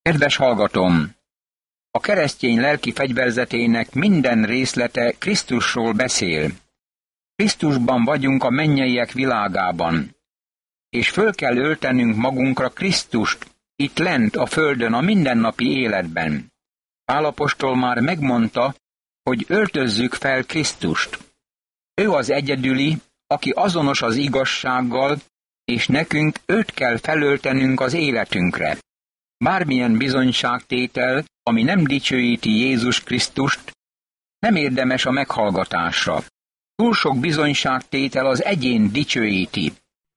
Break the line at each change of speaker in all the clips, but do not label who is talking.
Kedves hallgatom! A keresztény lelki fegyverzetének minden részlete Krisztusról beszél. Krisztusban vagyunk a mennyeiek világában, és föl kell öltenünk magunkra Krisztust, itt lent a földön, a mindennapi életben. Pál apostol már megmondta, hogy öltözzük fel Krisztust. Ő az egyedüli, aki azonos az igazsággal, és nekünk őt kell felöltenünk az életünkre. Bármilyen bizonyságtétel, ami nem dicsőíti Jézus Krisztust, nem érdemes a meghallgatásra. Túl sok bizonyságtétel az egyén dicsőíti.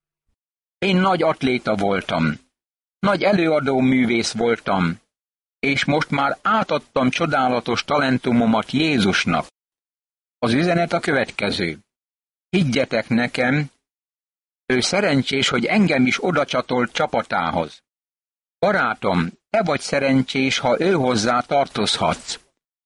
Én nagy atléta voltam, nagy előadó művész voltam, és most már átadtam csodálatos talentumomat Jézusnak. Az üzenet a következő. Higgyetek nekem, ő szerencsés, hogy engem is odacsatolt csapatához. Barátom, te vagy szerencsés, ha ő hozzá tartozhatsz.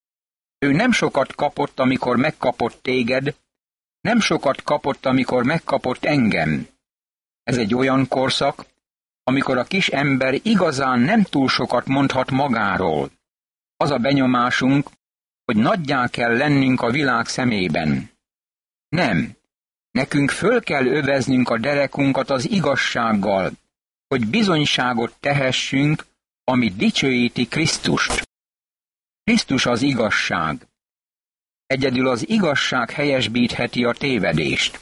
Ő nem sokat kapott, amikor megkapott téged, nem sokat kapott, amikor megkapott engem. Ez egy olyan korszak, amikor a kis ember igazán nem túl sokat mondhat magáról. Az a benyomásunk, hogy nagyjá kell lennünk a világ szemében. Nem, nekünk föl kell öveznünk a derekunkat az igazsággal, hogy bizonyságot tehessünk, ami dicsőíti Krisztust. Krisztus az igazság. Egyedül az igazság helyesbítheti a tévedést,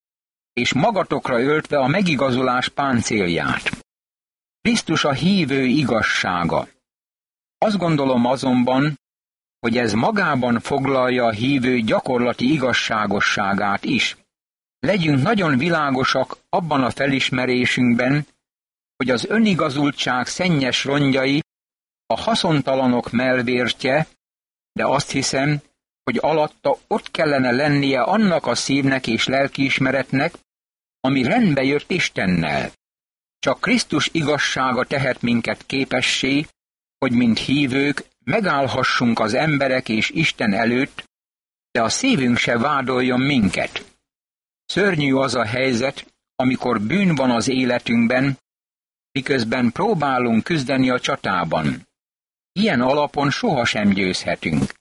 és magatokra öltve a megigazulás páncélját. Krisztus a hívő igazsága. Azt gondolom azonban, hogy ez magában foglalja a hívő gyakorlati igazságosságát is. Legyünk nagyon világosak abban a felismerésünkben, hogy az önigazultság szennyes rongyai a haszontalanok mellvértje, de azt hiszem, hogy alatta ott kellene lennie annak a szívnek és lelkiismeretnek, ami rendbe jött Istennel. Csak Krisztus igazsága tehet minket képessé, hogy mint hívők megállhassunk az emberek és Isten előtt, de a szívünk se vádoljon minket. Szörnyű az a helyzet, amikor bűn van az életünkben, miközben próbálunk küzdeni a csatában. Ilyen alapon sohasem győzhetünk.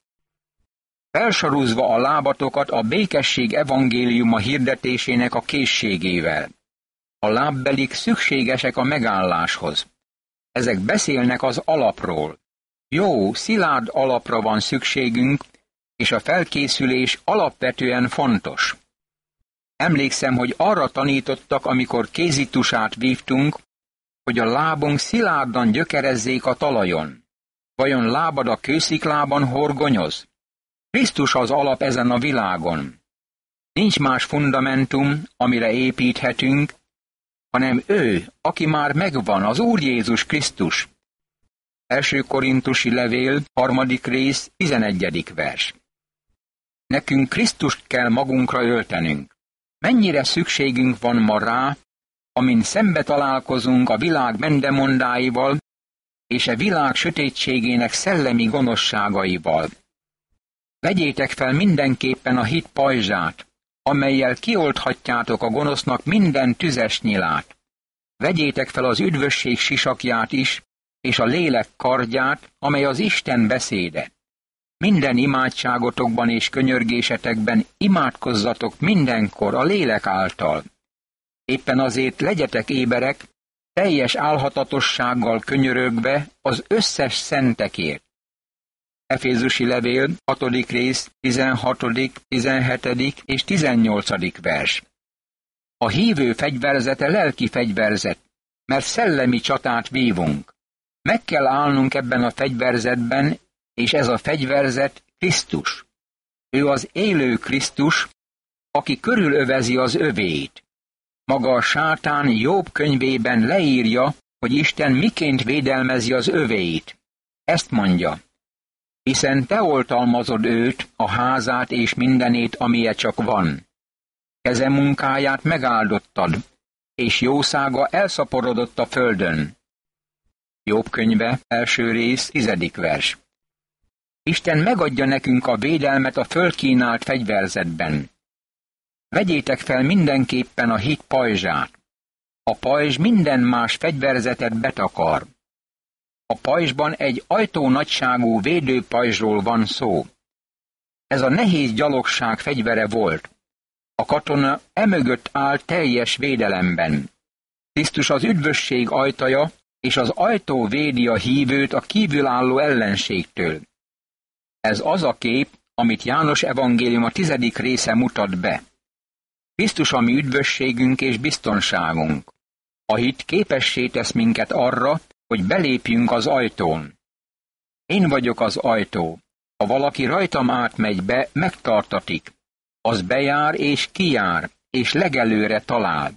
Felsorúzva a lábatokat a békesség evangéliuma hirdetésének a készségével. A lábbelik szükségesek a megálláshoz. Ezek beszélnek az alapról. Jó, szilárd alapra van szükségünk, és a felkészülés alapvetően fontos. Emlékszem, hogy arra tanítottak, amikor kézitusát vívtunk, hogy a lábunk szilárdan gyökerezzék a talajon. Vajon lábad a kősziklában horgonyoz? Krisztus az alap ezen a világon. Nincs más fundamentum, amire építhetünk, hanem ő, aki már megvan, az Úr Jézus Krisztus. 1. Korintusi levél, 3. rész, 11. vers. Nekünk Krisztust kell magunkra öltenünk. Mennyire szükségünk van ma rá, amin szembe találkozunk a világ mendemondáival és a világ sötétségének szellemi gonoszságaival. Vegyétek fel mindenképpen a hit pajzsát, amellyel kiolthatjátok a gonosznak minden tüzes nyilát. Vegyétek fel az üdvösség sisakját is, és a lélek kardját, amely az Isten beszéde. Minden imádságotokban és könyörgésetekben imádkozzatok mindenkor a lélek által. Éppen azért legyetek éberek, teljes álhatatossággal könyörögve az összes szentekért. Efézusi levél, 6. rész, 16., 17. és 18. vers. A hívő fegyverzete lelki fegyverzet, mert szellemi csatát vívunk. Meg kell állnunk ebben a fegyverzetben, és ez a fegyverzet Krisztus. Ő az élő Krisztus, aki körülövezi az övéit. Maga a sátán Jobb könyvében leírja, hogy Isten miként védelmezi az övéit. Ezt mondja: hiszen te oltalmazod őt, a házát és mindenét, amilyen csak van. Keze munkáját megáldottad, és jószága elszaporodott a földön. Jobb könyve, 1. rész, 10. vers. Isten megadja nekünk a védelmet a fölkínált fegyverzetben. Vegyétek fel mindenképpen a hit pajzsát. A pajzs minden más fegyverzetet betakar. A pajzsban egy ajtó nagyságú védőpajzsról van szó. Ez a nehéz gyalogság fegyvere volt. A katona emögött áll teljes védelemben. Krisztus az üdvösség ajtaja, és az ajtó védi a hívőt a kívülálló ellenségtől. Ez az a kép, amit János evangélium a 10. része mutat be. Krisztus a mi üdvösségünk és biztonságunk. A hit képessé tesz minket arra, hogy belépjünk az ajtón. Én vagyok az ajtó. Ha valaki rajtam átmegy be, megtartatik. Az bejár és kijár, és legelőre talál.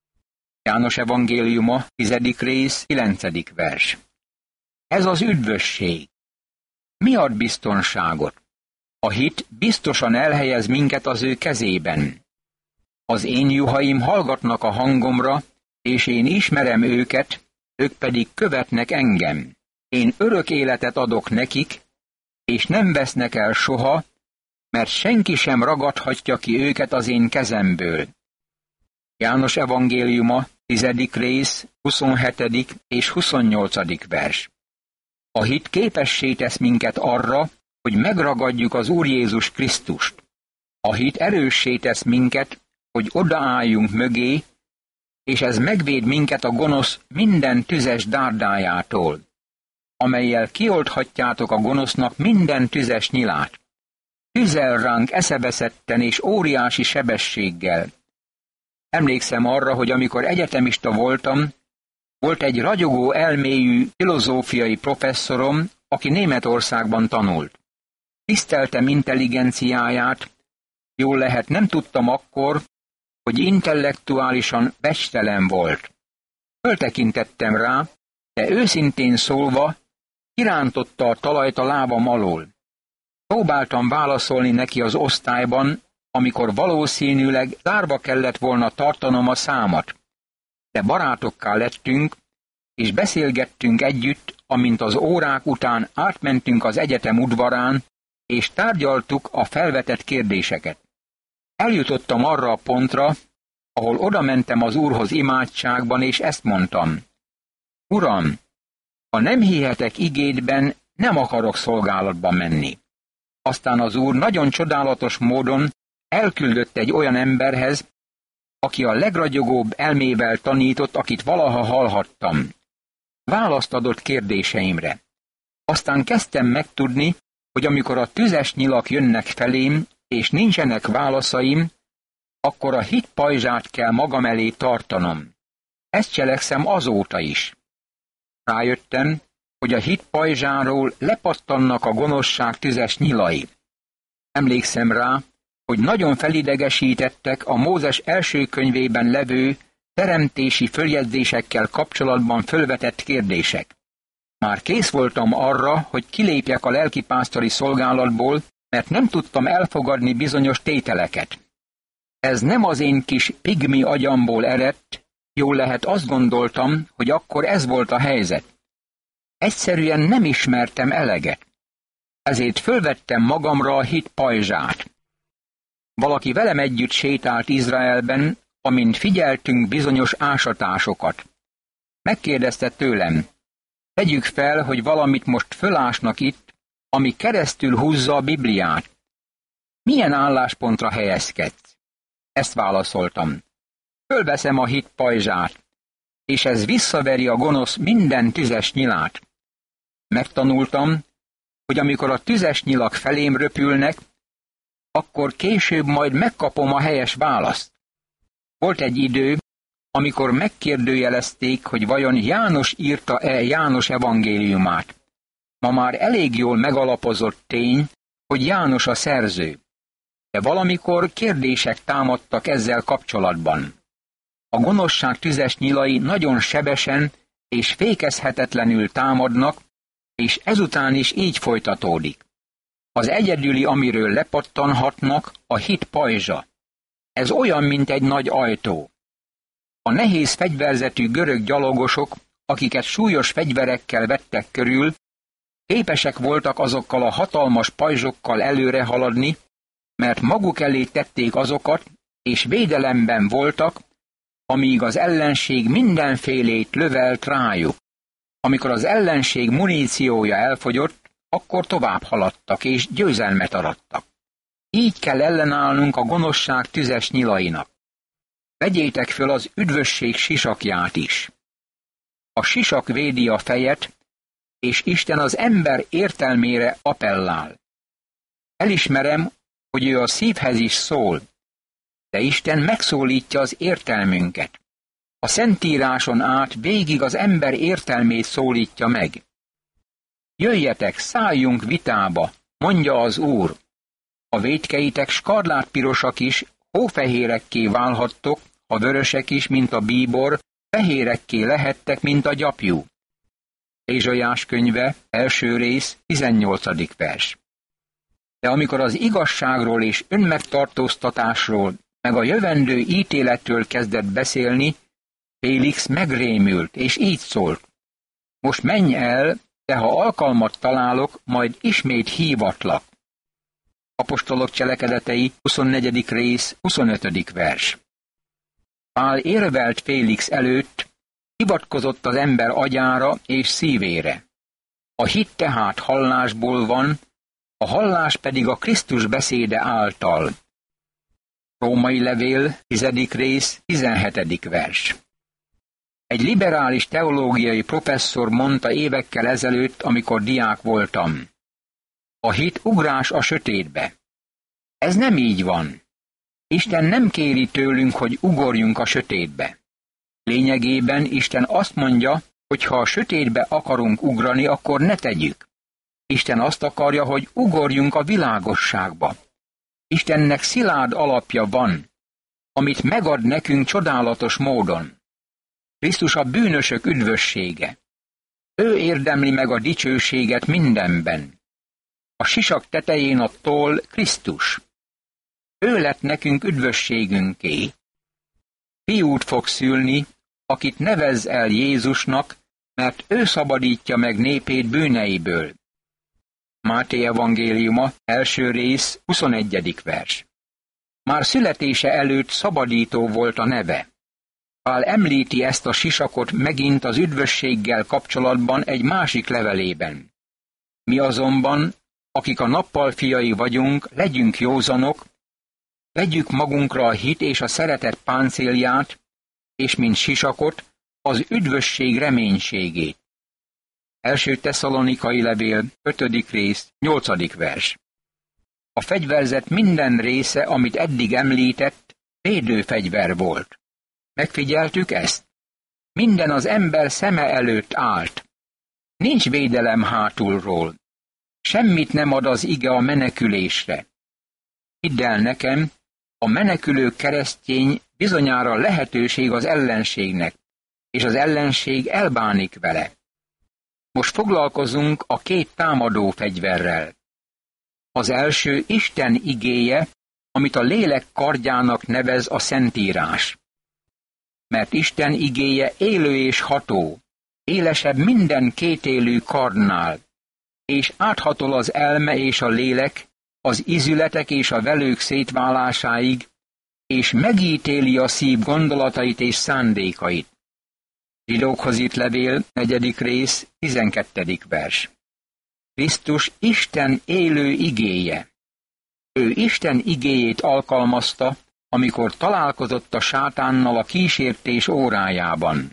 János evangéliuma, 10. rész, 9. vers. Ez az üdvösség. Mi ad biztonságot? A hit biztosan elhelyez minket az ő kezében. Az én juhaim hallgatnak a hangomra, és én ismerem őket, ők pedig követnek engem. Én örök életet adok nekik, és nem vesznek el soha, mert senki sem ragadhatja ki őket az én kezemből. János evangéliuma, 10. rész, 27. és 28. vers. A hit képessé tesz minket arra, hogy megragadjuk az Úr Jézus Krisztust. A hit erőssé tesz minket, hogy odaálljunk mögé, és ez megvéd minket a gonosz minden tüzes dárdájától, amellyel kiolthatjátok a gonosznak minden tüzes nyilát. Tüzel ránk eszeveszetten és óriási sebességgel. Emlékszem arra, hogy amikor egyetemista voltam, volt egy ragyogó elmélyű filozófiai professzorom, aki Németországban tanult. Tiszteltem intelligenciáját, jól lehet nem tudtam akkor, hogy intellektuálisan becstelen volt. Föltekintettem rá, de őszintén szólva kirántotta a talajt a lábam alól. Próbáltam válaszolni neki az osztályban, amikor valószínűleg zárva kellett volna tartanom a számat. De barátokká lettünk, és beszélgettünk együtt, amint az órák után átmentünk az egyetem udvarán, és tárgyaltuk a felvetett kérdéseket. Eljutottam arra a pontra, ahol odamentem az Úrhoz imádságban, és ezt mondtam. Uram, ha nem hihetek igédben, nem akarok szolgálatba menni. Aztán az Úr nagyon csodálatos módon elküldött egy olyan emberhez, aki a legragyogóbb elmével tanított, akit valaha hallhattam. Választ adott kérdéseimre. Aztán kezdtem megtudni, hogy amikor a tüzes nyilak jönnek felém, és nincsenek válaszaim, akkor a hit pajzsát kell magam elé tartanom. Ezt cselekszem azóta is. Rájöttem, hogy a hit pajzsáról lepattannak a gonoszság tüzes nyilai. Emlékszem rá, hogy nagyon felidegesítettek a Mózes első könyvében levő teremtési följegyzésekkel kapcsolatban fölvetett kérdések. Már kész voltam arra, hogy kilépjek a lelkipásztori szolgálatból, mert nem tudtam elfogadni bizonyos tételeket. Ez nem az én kis pigmi agyamból eredt, jól lehet azt gondoltam, hogy akkor ez volt a helyzet. Egyszerűen nem ismertem eleget. Ezért fölvettem magamra a hit pajzsát. Valaki velem együtt sétált Izraelben, amint figyeltünk bizonyos ásatásokat. Megkérdezte tőlem, tegyük fel, hogy valamit most fölásnak itt, ami keresztül húzza a Bibliát. Milyen álláspontra helyezkedsz? Ezt válaszoltam. Fölveszem a hit pajzsát, és ez visszaveri a gonosz minden tüzes nyilát. Megtanultam, hogy amikor a tüzes nyilak felém röpülnek, akkor később majd megkapom a helyes választ. Volt egy idő, amikor megkérdőjelezték, hogy vajon János írta-e János evangéliumát. Ma már elég jól megalapozott tény, hogy János a szerző. De valamikor kérdések támadtak ezzel kapcsolatban. A gonoszság tüzes nyilai nagyon sebesen és fékezhetetlenül támadnak, és ezután is így folytatódik. Az egyedüli, amiről lepattanhatnak, a hit pajzsa. Ez olyan, mint egy nagy ajtó. A nehéz fegyverzetű görög gyalogosok, akiket súlyos fegyverekkel vettek körül, képesek voltak azokkal a hatalmas pajzsokkal előre haladni, mert maguk elé tették azokat, és védelemben voltak, amíg az ellenség mindenfélét lövelt rájuk. Amikor az ellenség muníciója elfogyott, akkor tovább haladtak és győzelmet arattak. Így kell ellenállnunk a gonoszság tüzes nyilainak. Vegyétek föl az üdvösség sisakját is. A sisak védi a fejet, és Isten az ember értelmére appellál. Elismerem, hogy ő a szívhez is szól, de Isten megszólítja az értelmünket. A Szentíráson át végig az ember értelmét szólítja meg. Jöjjetek, szálljunk vitába, mondja az Úr. A vétkeitek skarlátpirosak is, hófehérekké válhattok, a vörösek is, mint a bíbor, fehérekké lehettek, mint a gyapjú. Ézsaiás könyve, első rész, 18. vers. De amikor az igazságról és önmegtartóztatásról, meg a jövendő ítéletről kezdett beszélni, Félix megrémült, és így szólt. Most menj el, de ha alkalmat találok, majd ismét hívatlak. Apostolok cselekedetei, 24. rész, 25. vers. Pál érvelt Félix előtt, hivatkozott az ember agyára és szívére. A hit tehát hallásból van, a hallás pedig a Krisztus beszéde által. Római levél, 10. rész, 17. vers. Egy liberális teológiai professzor mondta évekkel ezelőtt, amikor diák voltam. A hit ugrás a sötétbe. Ez nem így van. Isten nem kéri tőlünk, hogy ugorjunk a sötétbe. Lényegében Isten azt mondja, hogy ha a sötétbe akarunk ugrani, akkor ne tegyük. Isten azt akarja, hogy ugorjunk a világosságba. Istennek szilárd alapja van, amit megad nekünk csodálatos módon. Krisztus a bűnösök üdvössége. Ő érdemli meg a dicsőséget mindenben. A sisak tetején a toll Krisztus. Ő lett nekünk üdvösségünké. Fiút fog szülni, akit nevezz el Jézusnak, mert ő szabadítja meg népét bűneiből. Máté evangéliuma, első rész, 21. vers. Már születése előtt szabadító volt a neve. Pál említi ezt a sisakot megint az üdvösséggel kapcsolatban egy másik levelében. Mi azonban, akik a nappal fiai vagyunk, legyünk józanok, vegyük magunkra a hit és a szeretet páncélját, és mint sisakot, az üdvösség reménységét. Első Tesszalonikai levél, 5. rész, 8. vers. A fegyverzet minden része, amit eddig említett, védőfegyver volt. Megfigyeltük ezt? Minden az ember szeme előtt állt. Nincs védelem hátulról. Semmit nem ad az ige a menekülésre. Hidd el nekem, a menekülő keresztény bizonyára lehetőség az ellenségnek, és az ellenség elbánik vele. Most foglalkozunk a két támadó fegyverrel. Az első Isten igéje, amit a lélek kardjának nevez a Szentírás. Mert Isten igéje élő és ható, élesebb minden kétélű kardnál, és áthatol az elme és a lélek, az izületek és a velők szétválásáig, és megítéli a szív gondolatait és szándékait. Zsidókhoz írt levél, 4. rész, 12. vers. Krisztus Isten élő igéje. Ő Isten igéjét alkalmazta, amikor találkozott a sátánnal a kísértés órájában.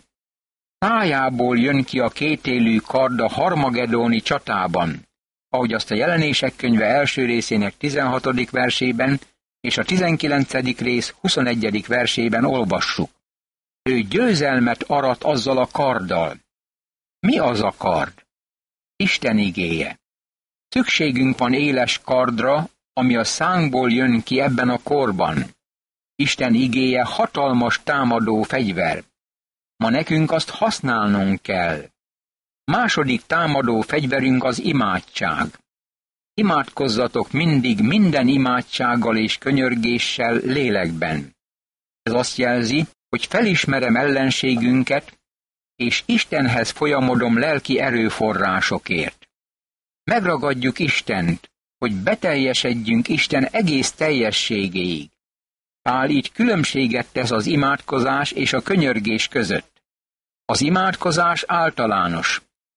Tájából jön ki a kétélű kard a harmagedóni csatában, ahogy azt a Jelenések könyve első részének 16. versében és a 19. rész 21. versében olvassuk. Ő győzelmet arat azzal a karddal. Mi az a kard? Isten igéje. Szükségünk van éles kardra, ami a szánkból jön ki ebben a korban. Isten igéje hatalmas támadó fegyver. Ma nekünk azt használnunk kell. Második támadó fegyverünk az imádság. Imádkozzatok mindig minden imádsággal és könyörgéssel lélekben. Ez azt jelzi, hogy felismerem ellenségünket, és Istenhez folyamodom lelki erőforrásokért. Megragadjuk Istent, hogy beteljesedjünk Isten egész teljességéig. Pál így különbséget tesz az imádkozás és a könyörgés között. Az imádkozás általános,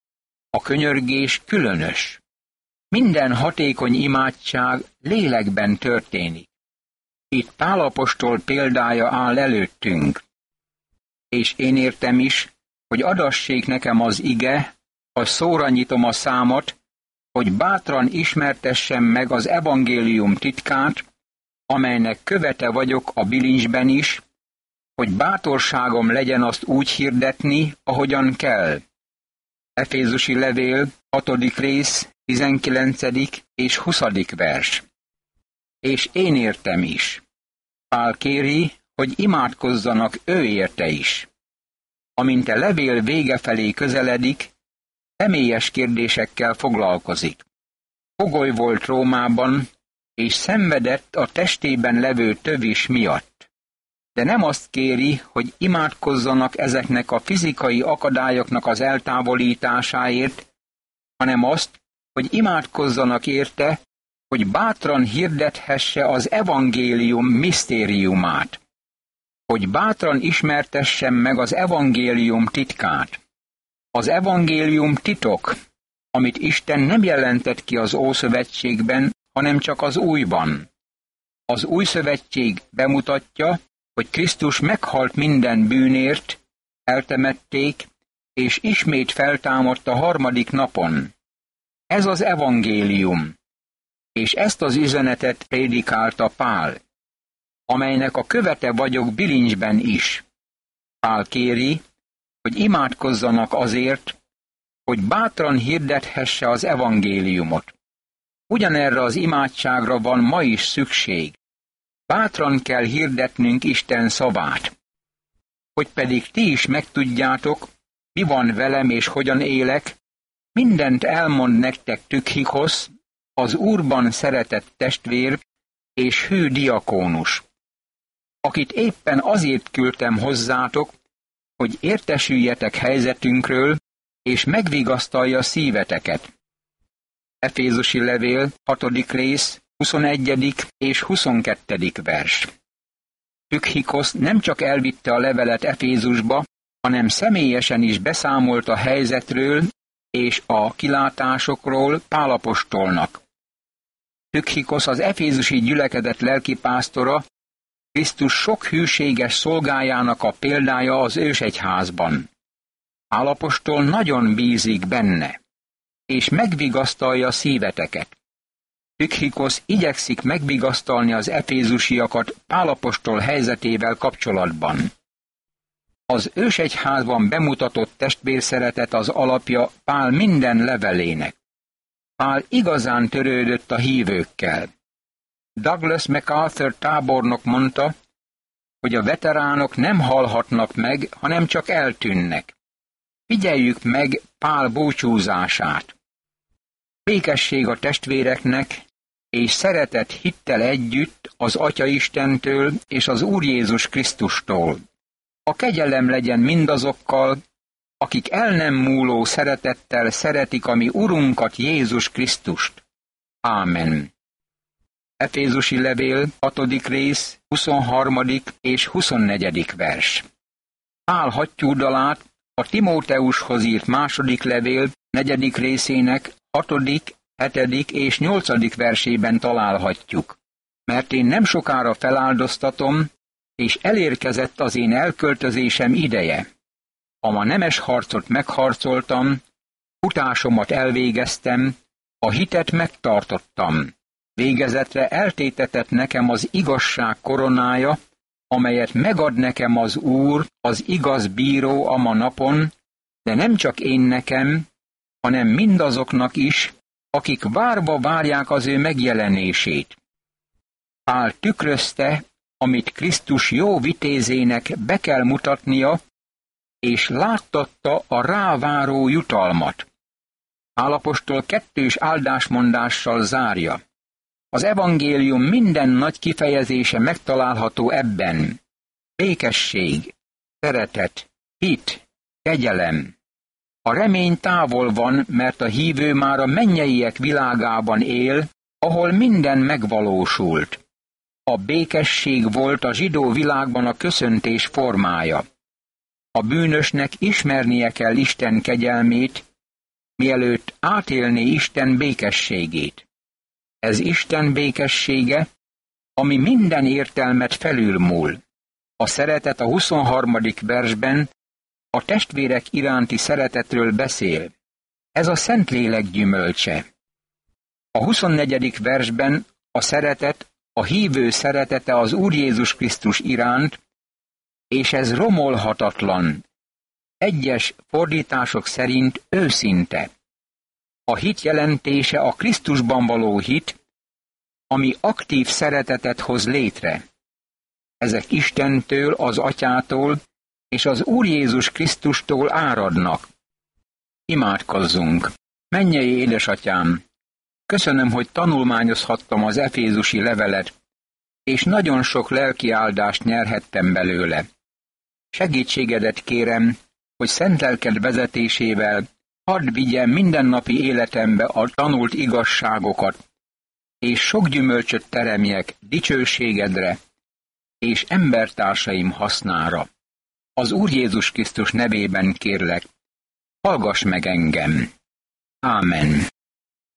A könyörgés különös. Minden hatékony imádság lélekben történik. Itt Pál apostol példája áll előttünk. És én értem is, hogy adassék nekem az ige, ha szóra nyitom a számot, hogy bátran ismertessem meg az evangélium titkát, amelynek követe vagyok a bilincsben is, hogy bátorságom legyen azt úgy hirdetni, ahogyan kell. Efézusi levél, 6. rész, 19. és 20. vers. És én értem is. Pál kéri, hogy imádkozzanak ő érte is. Amint a levél vége felé közeledik, személyes kérdésekkel foglalkozik. Fogoly volt Rómában, és szenvedett a testében levő tövés miatt. De nem azt kéri, hogy imádkozzanak ezeknek a fizikai akadályoknak az eltávolításáért, hanem azt, hogy imádkozzanak érte, hogy bátran hirdethesse az evangélium misztériumát, hogy bátran ismertessem meg az evangélium titkát. Az evangélium titok, amit Isten nem jelentett ki az Ószövetségben, hanem csak az Újban. Az Új Szövetség bemutatja, hogy Krisztus meghalt minden bűnért, eltemették, és ismét feltámadt a harmadik napon. Ez az evangélium, és ezt az üzenetet prédikálta Pál, amelynek a követe vagyok bilincsben is. Pál kéri, hogy imádkozzanak azért, hogy bátran hirdethesse az evangéliumot. Ugyanerre az imádságra van ma is szükség. Bátran kell hirdetnünk Isten szavát. Hogy pedig ti is megtudjátok, mi van velem és hogyan élek, mindent elmond nektek Tükhikosz, az Úrban szeretett testvér és hű diakónus, akit éppen azért küldtem hozzátok, hogy értesüljetek helyzetünkről, és megvigasztalja szíveteket. Efézusi levél, 6. rész, 21. és 22. vers. Tükhikosz nem csak elvitte a levelet Efézusba, hanem személyesen is beszámolt a helyzetről és a kilátásokról Pál apostolnak. Tükhikosz az efézusi gyülekezet lelkipásztora, Krisztus sok hűséges szolgájának a példája az ősegyházban. Pál apostol nagyon bízik benne, és megvigasztalja szíveteket. Tükhikosz igyekszik megvigasztalni az efézusiakat Pál apostol helyzetével kapcsolatban. Az ősegyházban bemutatott testvérszeretet az alapja Pál minden levelének. Pál igazán törődött a hívőkkel. Douglas MacArthur tábornok mondta, hogy a veteránok nem halhatnak meg, hanem csak eltűnnek. Figyeljük meg Pál búcsúzását. Békesség a testvéreknek, és szeretet hittel együtt az Atya Istentől és az Úr Jézus Krisztustól. A kegyelem legyen mindazokkal, akik el nem múló szeretettel szeretik a mi Urunkat Jézus Krisztust. Ámen. Efézusi levél, 6. rész, 23. és 24. vers. Pál hattyúdalát a Timóteushoz írt második levél 4. részének 6., 7. és 8. versében találhatjuk. Mert én nem sokára feláldoztatom, és elérkezett az én elköltözésem ideje. A ma nemes harcot megharcoltam, futásomat elvégeztem, a hitet megtartottam. Végezetre eltétetett nekem az igazság koronája, amelyet megad nekem az Úr, az igaz bíró a ma napon, de nem csak én nekem, hanem mindazoknak is, akik várva várják az ő megjelenését. Pál tükrözte, amit Krisztus jó vitézének be kell mutatnia, és láttatta a ráváró jutalmat. Pál apostol kettős áldásmondással zárja. Az evangélium minden nagy kifejezése megtalálható ebben. Békesség, szeretet, hit, kegyelem. A remény távol van, mert a hívő már a mennyeiek világában él, ahol minden megvalósult. A békesség volt a zsidó világban a köszöntés formája. A bűnösnek ismernie kell Isten kegyelmét, mielőtt átélné Isten békességét. Ez Isten békessége, ami minden értelmet felülmúl. A szeretet a 23. versben a testvérek iránti szeretetről beszél. Ez a Szentlélek gyümölcse. A 24. versben a szeretet, a hívő szeretete az Úr Jézus Krisztus iránt, és ez romolhatatlan. Egyes fordítások szerint őszinte. A hit jelentése a Krisztusban való hit, ami aktív szeretetet hoz létre. Ezek Istentől, az Atyától és az Úr Jézus Krisztustól áradnak. Imádkozzunk! Mennyei édesatyám! Köszönöm, hogy tanulmányozhattam az efézusi levelet, és nagyon sok lelki áldást nyerhettem belőle. Segítségedet kérem, hogy szent lelked vezetésével hadd vigyem mindennapi életembe a tanult igazságokat, és sok gyümölcsöt teremjek dicsőségedre és embertársaim hasznára. Az Úr Jézus Krisztus nevében kérlek, hallgass meg engem. Ámen.